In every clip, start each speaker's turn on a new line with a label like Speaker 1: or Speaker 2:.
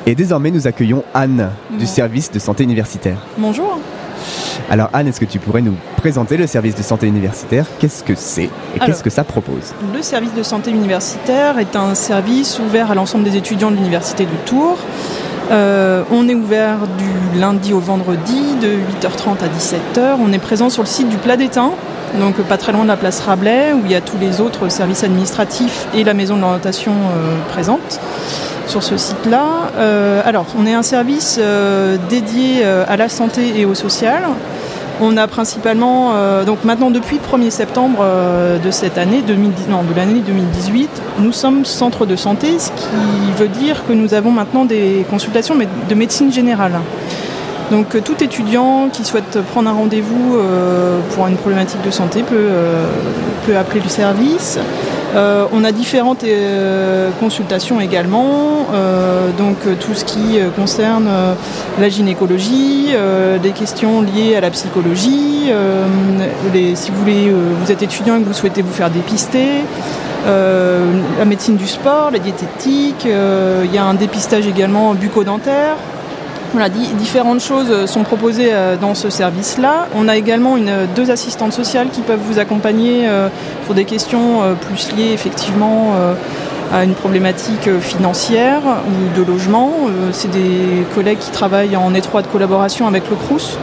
Speaker 1: Et désormais, nous accueillons Anne du service de santé universitaire.
Speaker 2: Bonjour.
Speaker 1: Alors Anne, est-ce que tu pourrais nous présenter le service de santé universitaire? Qu'est-ce que c'est et qu'est-ce que ça propose?
Speaker 2: Le service de santé universitaire est un service ouvert à l'ensemble des étudiants de l'université de Tours. On est ouvert du lundi au vendredi de 8h30 à 17h. On est présent sur le site du Plat d'Étain, donc pas très loin de la place Rabelais, où il y a tous les autres services administratifs et la maison de l'orientation présente sur ce site-là. Alors, on est un service dédié à la santé et au social. On a principalement, donc maintenant depuis le 1er septembre de cette année, de l'année 2018, nous sommes centre de santé, ce qui veut dire que nous avons maintenant des consultations de médecine générale. Donc tout étudiant qui souhaite prendre un rendez-vous pour une problématique de santé peut appeler le service. On a différentes consultations également, donc tout ce qui concerne la gynécologie, des questions liées à la psychologie, si vous êtes étudiant et que vous souhaitez vous faire dépister, la médecine du sport, la diététique, il y a un dépistage également bucco-dentaire. Voilà, différentes choses sont proposées dans ce service-là. On a également deux assistantes sociales qui peuvent vous accompagner pour des questions plus liées effectivement à une problématique financière ou de logement. C'est des collègues qui travaillent en étroite collaboration avec le Crous,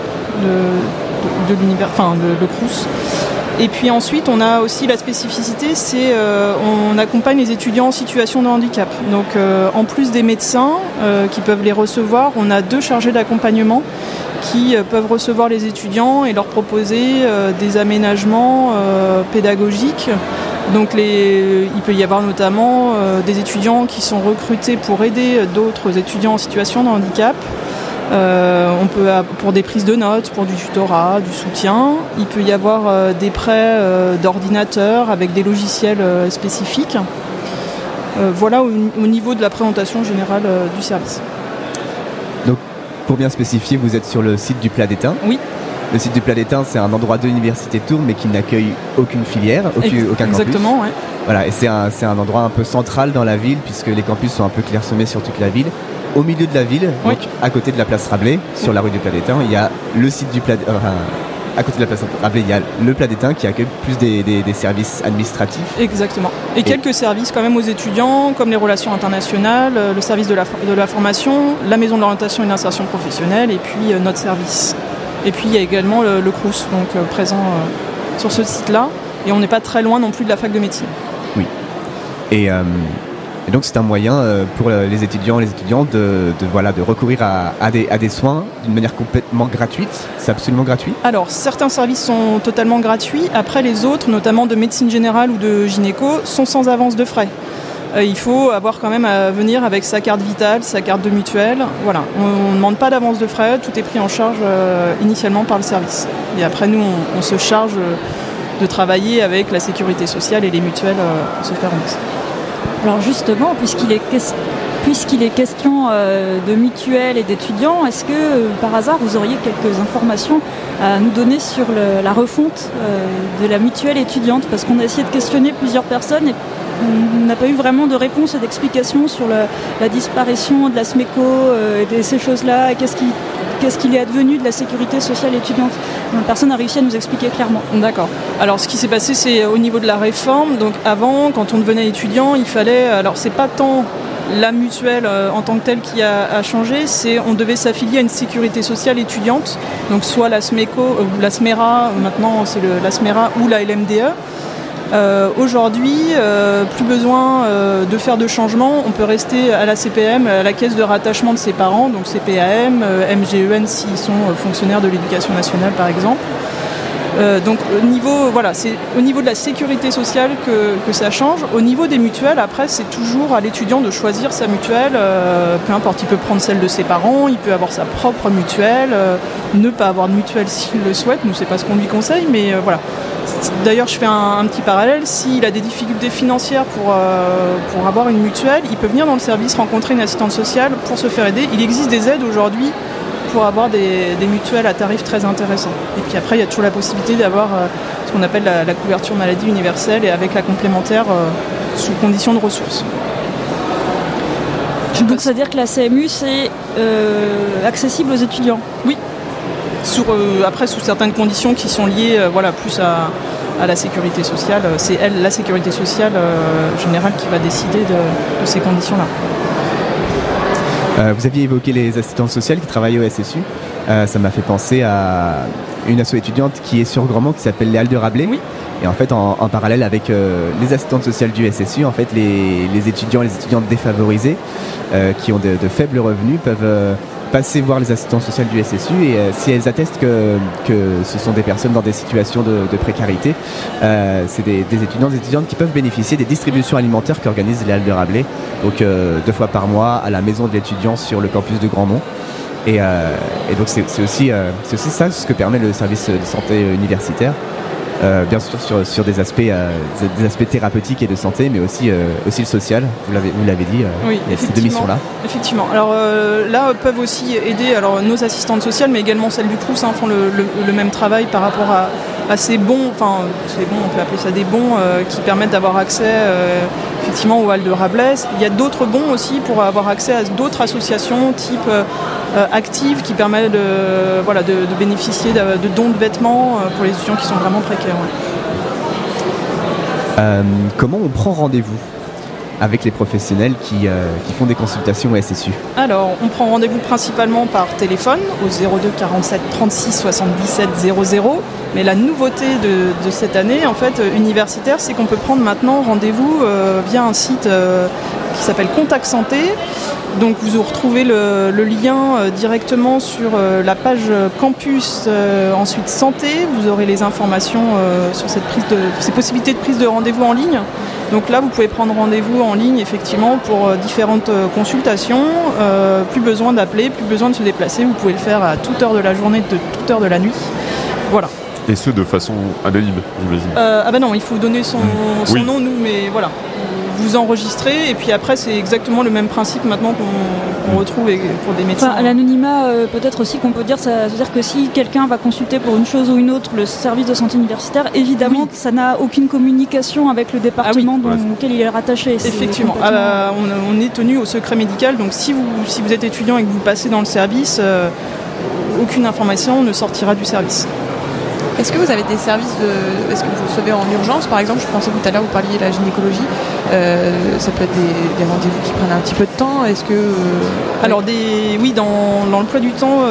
Speaker 2: le Crous. Et puis ensuite, on a aussi la spécificité, c'est on accompagne les étudiants en situation de handicap. Donc en plus des médecins qui peuvent les recevoir, on a 2 chargés d'accompagnement qui peuvent recevoir les étudiants et leur proposer des aménagements pédagogiques. Donc il peut y avoir notamment des étudiants qui sont recrutés pour aider d'autres étudiants en situation de handicap. On peut, pour des prises de notes, pour du tutorat, du soutien. Il peut y avoir des prêts d'ordinateurs avec des logiciels spécifiques. Voilà au niveau de la présentation générale du service.
Speaker 1: Donc, pour bien spécifier, vous êtes sur le site du Plat d'Étain.
Speaker 2: Oui.
Speaker 1: Le site du Plat d'Étain, c'est un endroit de l'université de Tours, mais qui n'accueille aucune filière, aucun
Speaker 2: Exactement,
Speaker 1: campus.
Speaker 2: Ouais.
Speaker 1: Voilà, et c'est un endroit un peu central dans la ville, puisque les campus sont un peu clairsemés sur toute la ville. Au milieu de la ville,
Speaker 2: oui.
Speaker 1: Donc à côté de la place Rabelais, sur la rue du Plat d'Étain, il y a le site du Plat d'Étain. À côté de la place Rabelais, il y a le Plat d'Étain qui accueille plus des services administratifs.
Speaker 2: Exactement. Et quelques services quand même aux étudiants, comme les relations internationales, le service de la formation, la maison de l'orientation et de l'insertion professionnelle, et puis notre service. Et puis il y a également le Crous, donc présent sur ce site-là. Et on n'est pas très loin non plus de la fac de médecine.
Speaker 1: Oui. Et donc c'est un moyen pour les étudiants et les étudiantes de recourir à des soins d'une manière complètement gratuite. C'est absolument gratuit?
Speaker 2: Alors certains services sont totalement gratuits. Après les autres, notamment de médecine générale ou de gynéco, sont sans avance de frais. Il faut avoir quand même à venir avec sa carte vitale, sa carte de mutuelle. Voilà, on ne demande pas d'avance de frais, tout est pris en charge initialement par le service. Et après nous, on se charge de travailler avec la sécurité sociale et les mutuelles pour se faire rembourser.
Speaker 3: Alors justement, puisqu'il est question de mutuelles et d'étudiants, est-ce que par hasard vous auriez quelques informations à nous donner sur la refonte de la mutuelle étudiante? Parce qu'on a essayé de questionner plusieurs personnes et on n'a pas eu vraiment de réponse et d'explication sur la disparition de la SMECO et de ces choses-là. Qu'est-ce qu'il est advenu de la sécurité sociale étudiante? Personne n'a réussi à nous expliquer clairement.
Speaker 2: D'accord. Alors ce qui s'est passé, c'est au niveau de la réforme. Donc avant, quand on devenait étudiant, il fallait... Alors c'est pas tant la mutuelle en tant que telle qui a changé, on devait s'affilier à une sécurité sociale étudiante. Donc soit la SMECO ou la SMERA, maintenant c'est la SMERA ou la LMDE. Aujourd'hui, plus besoin de faire de changements. On peut rester à la CPM, à la caisse de rattachement de ses parents, donc CPAM, MGEN s'ils sont fonctionnaires de l'éducation nationale par exemple. Donc c'est au niveau de la sécurité sociale que ça change. Au niveau des mutuelles, après c'est toujours à l'étudiant de choisir sa mutuelle, peu importe, il peut prendre celle de ses parents, il peut avoir sa propre mutuelle, ne pas avoir de mutuelle s'il le souhaite, nous c'est pas ce qu'on lui conseille, mais voilà. D'ailleurs je fais un petit parallèle, s'il a des difficultés financières pour avoir une mutuelle, il peut venir dans le service rencontrer une assistante sociale pour se faire aider. Il existe des aides aujourd'hui pour avoir des mutuelles à tarifs très intéressants. Et puis après, il y a toujours la possibilité d'avoir ce qu'on appelle la couverture maladie universelle et avec la complémentaire sous condition de ressources.
Speaker 3: Donc ça veut dire que la CMU, c'est accessible aux étudiants?
Speaker 2: Oui. Après, sous certaines conditions qui sont liées plus à la sécurité sociale. C'est la sécurité sociale générale qui va décider de ces conditions-là.
Speaker 1: Vous aviez évoqué les assistantes sociales qui travaillent au SSU. Ça m'a fait penser à une asso étudiante qui est sur Grandmont qui s'appelle les Halles de Rabelais.
Speaker 2: Oui.
Speaker 1: Et en fait, en parallèle avec les assistantes sociales du SSU, en fait, les étudiantes défavorisées qui ont de faibles revenus peuvent passer voir les assistantes sociales du SSU et si elles attestent que ce sont des personnes dans des situations de précarité, c'est des étudiantes qui peuvent bénéficier des distributions alimentaires qu'organisent les Halles de Rabelais, donc 2 fois par mois à la maison de l'étudiant sur le campus de Grandmont. Et donc c'est aussi ça ce que permet le service de santé universitaire. Bien sûr sur des aspects thérapeutiques et de santé, mais aussi le social. Vous l'avez dit.
Speaker 2: Oui,
Speaker 1: il y a ces 2 missions-là.
Speaker 2: Effectivement. Alors là peuvent aussi aider nos assistantes sociales, mais également celles du Crous font le même travail par rapport à ces bons. Enfin, ces bons, on peut appeler ça des bons qui permettent d'avoir accès effectivement aux Halles de Rabelais. Il y a d'autres bons aussi pour avoir accès à d'autres associations type Active qui permettent de bénéficier de dons de vêtements pour les étudiants qui sont vraiment précaires. Ouais.
Speaker 1: Comment on prend rendez-vous avec les professionnels qui font des consultations au SSU?
Speaker 2: Alors, on prend rendez-vous principalement par téléphone au 02 47 36 77 00. Mais la nouveauté de cette année, en fait, universitaire, c'est qu'on peut prendre maintenant rendez-vous via un site qui s'appelle Contact Santé. Donc vous retrouvez le lien directement sur la page campus, ensuite santé. Vous aurez les informations sur ces possibilités de prise de rendez-vous en ligne. Donc là, vous pouvez prendre rendez-vous en ligne, effectivement, pour différentes consultations. Plus besoin d'appeler, plus besoin de se déplacer. Vous pouvez le faire à toute heure de la journée, de toute heure de la nuit. Voilà.
Speaker 4: Et ce, de façon anonyme, j'imagine.
Speaker 2: Non, il faut donner son nom, nous, mais voilà. Vous enregistrez, et puis après, c'est exactement le même principe maintenant qu'on retrouve pour des médecins.
Speaker 3: Enfin, l'anonymat, peut-être aussi qu'on peut dire, ça veut dire que si quelqu'un va consulter pour une chose ou une autre le service de santé universitaire, évidemment que ça n'a aucune communication avec le département auquel il est rattaché.
Speaker 2: Effectivement. On est tenu au secret médical, donc si vous êtes étudiant et que vous passez dans le service, aucune information ne sortira du service.
Speaker 5: Est-ce que vous avez des services est-ce que vous recevez en urgence, par exemple? Je pensais tout à l'heure, vous parliez de la gynécologie. Ça peut être des rendez-vous qui prennent un petit peu de temps. Est-ce que
Speaker 2: Alors dans l'emploi du temps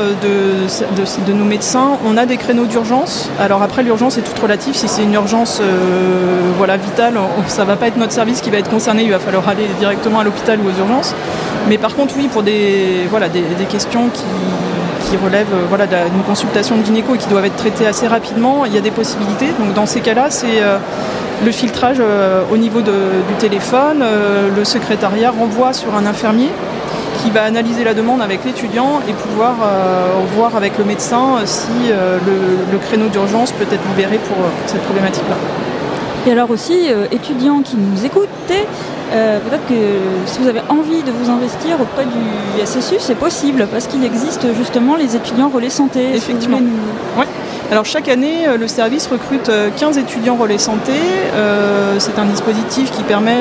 Speaker 2: de nos médecins, on a des créneaux d'urgence. Alors après, l'urgence est toute relative. Si c'est une urgence vitale, ça va pas être notre service qui va être concerné. Il va falloir aller directement à l'hôpital ou aux urgences. Mais par contre, oui, pour des questions qui relèvent d'une consultation de gynéco et qui doivent être traitées assez rapidement, il y a des possibilités. Donc dans ces cas-là, c'est le filtrage au niveau du téléphone. Le secrétariat renvoie sur un infirmier qui va analyser la demande avec l'étudiant et pouvoir voir avec le médecin si le créneau d'urgence peut être libéré pour cette problématique-là.
Speaker 3: Et alors aussi, étudiants qui nous écoutez, peut-être que si vous avez envie de vous investir auprès du SSU, c'est possible, parce qu'il existe justement les étudiants relais santé.
Speaker 2: Effectivement. Oui. Alors chaque année, le service recrute 15 étudiants relais santé. C'est un dispositif qui permet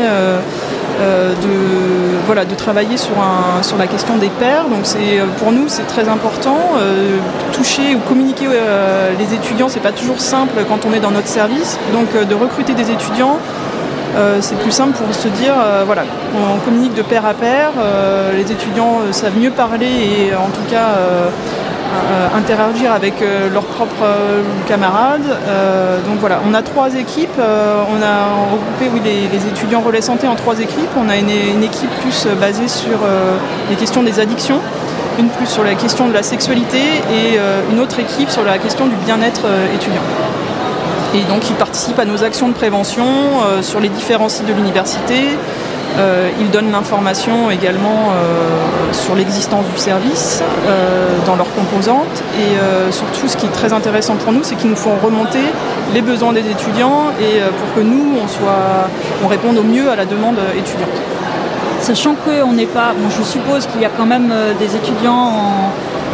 Speaker 2: de travailler sur la question des pairs. Donc pour nous, c'est très important. Toucher ou communiquer les étudiants, c'est pas toujours simple quand on est dans notre service. Donc de recruter des étudiants, c'est plus simple pour se dire, on communique de pair à pair, les étudiants savent mieux parler et en tout cas interagir avec leurs propres camarades. Donc voilà, on a 3 équipes, on a regroupé les étudiants relais santé en 3 équipes. On a une équipe plus basée sur les questions des addictions, une plus sur la question de la sexualité et une autre équipe sur la question du bien-être étudiant. Et donc ils participent à nos actions de prévention sur les différents sites de l'université. Ils donnent l'information également sur l'existence du service dans leurs composantes. Et surtout, ce qui est très intéressant pour nous, c'est qu'ils nous font remonter les besoins des étudiants et pour que nous, on réponde au mieux à la demande étudiante.
Speaker 3: Sachant qu'on n'est pas... je suppose qu'il y a quand même des étudiants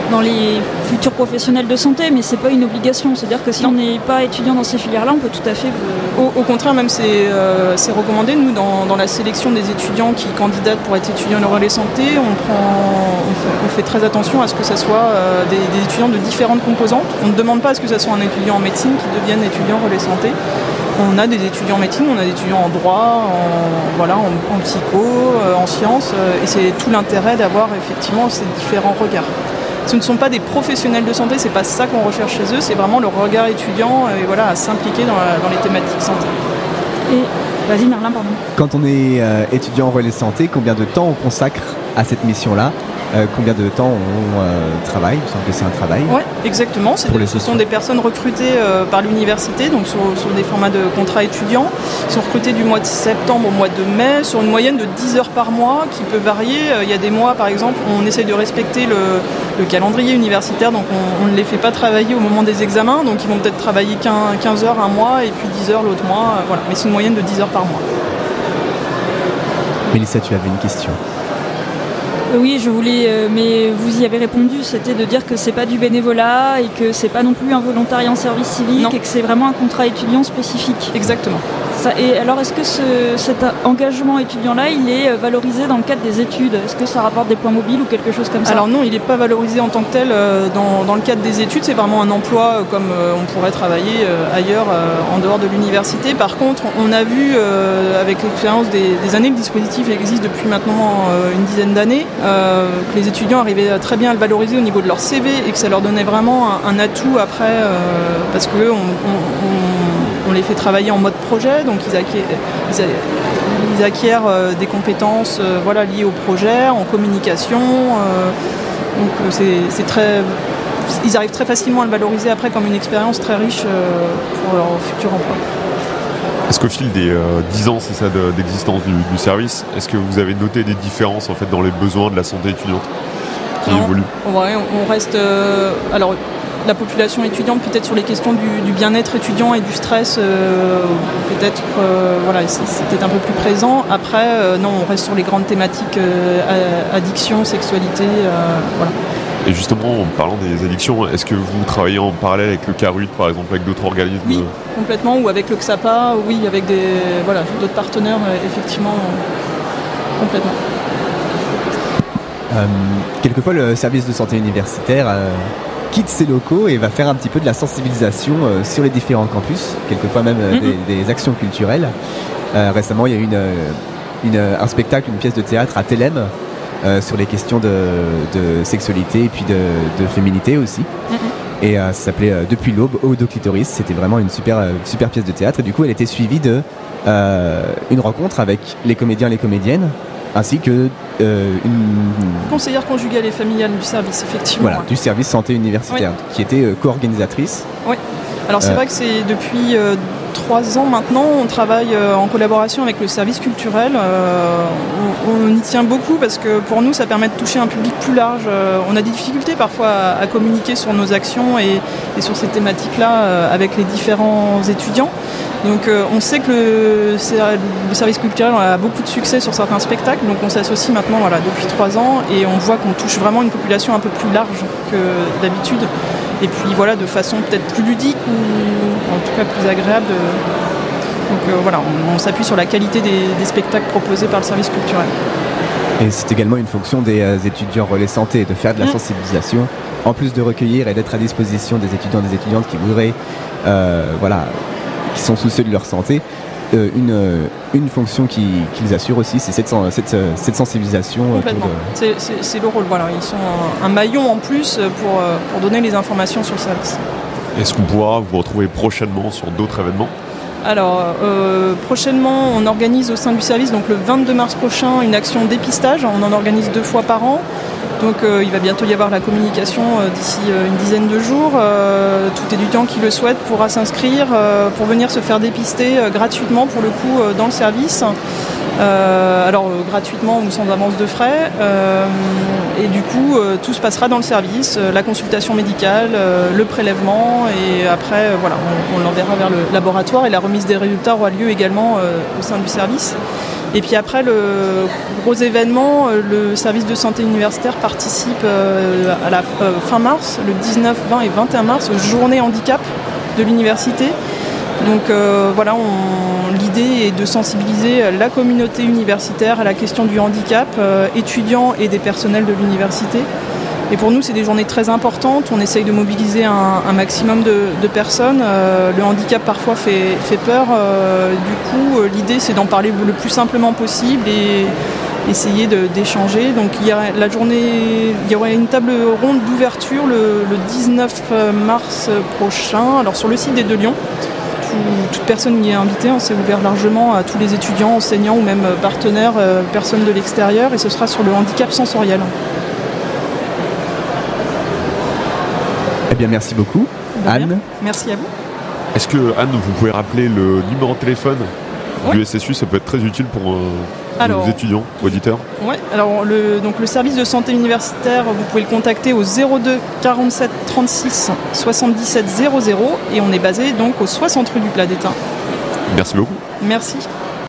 Speaker 3: dans les futurs professionnels de santé, mais c'est pas une obligation. C'est-à-dire que si on n'est pas étudiant dans ces filières-là, on peut tout à fait...
Speaker 2: Au contraire, même c'est recommandé. Nous, dans la sélection des étudiants qui candidatent pour être étudiants en relais santé, on fait très attention à ce que ce soit des étudiants de différentes composantes. On ne demande pas à ce que ce soit un étudiant en médecine qui devienne étudiant en relais santé. On a des étudiants en médecine, on a des étudiants en droit, en psycho, en sciences, et c'est tout l'intérêt d'avoir effectivement ces différents regards. Ce ne sont pas des professionnels de santé, c'est pas ça qu'on recherche chez eux, c'est vraiment le regard étudiant et voilà, à s'impliquer dans les thématiques santé.
Speaker 3: Et vas-y Merlin, pardon.
Speaker 1: Quand on est étudiant en relais santé, combien de temps on consacre à cette mission-là? Combien de temps on travaille? Il me semble que c'est un travail.
Speaker 2: Oui, exactement. Ce sont des personnes recrutées par l'université, donc sur des formats de contrat étudiants. Ils sont recrutés du mois de septembre au mois de mai, sur une moyenne de 10 heures par mois, qui peut varier. Il y a des mois, par exemple, on essaye de respecter le calendrier universitaire, donc on ne les fait pas travailler au moment des examens, donc ils vont peut-être travailler 15 heures un mois, et puis 10 heures l'autre mois. Voilà. Mais c'est une moyenne de 10 heures par mois.
Speaker 1: Mélissa, tu avais une question.
Speaker 3: Oui, je voulais, mais vous y avez répondu, c'était de dire que c'est pas du bénévolat et que c'est pas non plus un volontariat en service civique et que c'est vraiment un contrat étudiant spécifique.
Speaker 2: Exactement.
Speaker 3: Et alors, est-ce que cet engagement étudiant-là, il est valorisé dans le cadre des études? Est-ce que ça rapporte des points mobiles ou quelque chose comme ça?
Speaker 2: Alors non, il n'est pas valorisé en tant que tel dans le cadre des études. C'est vraiment un emploi comme on pourrait travailler ailleurs en dehors de l'université. Par contre, on a vu avec l'expérience des années, le dispositif existe depuis maintenant une dizaine d'années, que les étudiants arrivaient très bien à le valoriser au niveau de leur CV et que ça leur donnait vraiment un atout après parce que on les fait travailler en mode projet, donc ils acquièrent des compétences liées au projet, en communication. Donc c'est très, ils arrivent très facilement à le valoriser après comme une expérience très riche pour leur futur emploi.
Speaker 4: Est-ce qu'au fil des 10 ans d'existence du service, est-ce que vous avez noté des différences en fait, dans les besoins de la santé étudiante qui évoluent?
Speaker 2: Ouais, on reste... alors, la population étudiante, peut-être sur les questions du bien-être étudiant et du stress, peut-être c'est peut-être un peu plus présent. Après, non, on reste sur les grandes thématiques addiction, sexualité, voilà.
Speaker 4: Et justement, en parlant des addictions, est-ce que vous travaillez en parallèle avec le CARUD, par exemple, avec d'autres organismes?
Speaker 2: Oui, complètement, ou avec le XAPA, oui, avec d'autres partenaires, effectivement, complètement.
Speaker 1: Quelquefois, le service de santé universitaire quitte ses locaux et va faire un petit peu de la sensibilisation sur les différents campus, quelquefois même des actions culturelles. Récemment, il y a eu un spectacle, une pièce de théâtre à Télème sur les questions de sexualité et puis de féminité aussi. Et ça s'appelait Depuis l'aube, Ode au clitoris. C'était vraiment une super pièce de théâtre. Et du coup, elle était suivie d'une rencontre avec les comédiens et les comédiennes, ainsi que une
Speaker 2: conseillère conjugale et familiale du service, effectivement.
Speaker 1: Voilà, du service santé universitaire, qui était co-organisatrice.
Speaker 2: Oui. Alors c'est vrai que c'est depuis 3 ans maintenant, on travaille en collaboration avec le service culturel. On y tient beaucoup parce que pour nous, ça permet de toucher un public plus large. On a des difficultés parfois à communiquer sur nos actions et sur ces thématiques-là avec les différents étudiants. Donc on sait que le service culturel a beaucoup de succès sur certains spectacles, donc on s'associe maintenant depuis 3 ans et on voit qu'on touche vraiment une population un peu plus large que d'habitude. Et puis de façon peut-être plus ludique ou en tout cas plus agréable. Donc on s'appuie sur la qualité des spectacles proposés par le service culturel.
Speaker 1: Et c'est également une fonction des étudiants relais santé, de faire de la sensibilisation, en plus de recueillir et d'être à disposition des étudiants et des étudiantes qui voudraient, qui sont soucieux de leur santé. Une fonction qu'ils assurent aussi, c'est cette sensibilisation.
Speaker 2: Complètement. C'est le rôle. Ils sont un maillon en plus pour donner les informations sur le service.
Speaker 4: Est-ce qu'on pourra vous retrouver prochainement sur d'autres événements?
Speaker 2: Alors, prochainement, on organise au sein du service, donc le 22 mars prochain, une action dépistage. On en organise 2 fois par an. Donc il va bientôt y avoir la communication d'ici une dizaine de jours. Tout étudiant qui le souhaite pourra s'inscrire pour venir se faire dépister gratuitement pour le coup dans le service. Alors gratuitement ou sans avance de frais. Et du coup tout se passera dans le service, la consultation médicale, le prélèvement et après on l'enverra vers le laboratoire et la remise des résultats aura lieu également au sein du service. Et puis après le gros événement, le service de santé universitaire participe à la fin mars, le 19, 20 et 21 mars, aux journées handicap de l'université. Donc voilà, l'idée est de sensibiliser la communauté universitaire à la question du handicap, étudiants et des personnels de l'université. Et pour nous, c'est des journées très importantes. On essaye de mobiliser un maximum de personnes. Le handicap parfois fait peur. Du coup, l'idée, c'est d'en parler le plus simplement possible et essayer d'échanger. Donc il y aura une table ronde d'ouverture le 19 mars prochain. Alors sur le site des Deux Lions. Toute personne y est invitée, on s'est ouvert largement à tous les étudiants, enseignants ou même partenaires, personnes de l'extérieur, et ce sera sur le handicap sensoriel.
Speaker 1: Eh bien, merci beaucoup, Anne.
Speaker 2: Merci à vous.
Speaker 4: Est-ce que, Anne, vous pouvez rappeler le numéro de téléphone du SSU? Ça peut être très utile pour nos étudiants, auditeurs.
Speaker 2: Oui, alors le service de santé universitaire, vous pouvez le contacter au 02 47 36 77 00 et on est basé donc au 60 rue du Plat d'Étain.
Speaker 4: Merci beaucoup.
Speaker 2: Merci.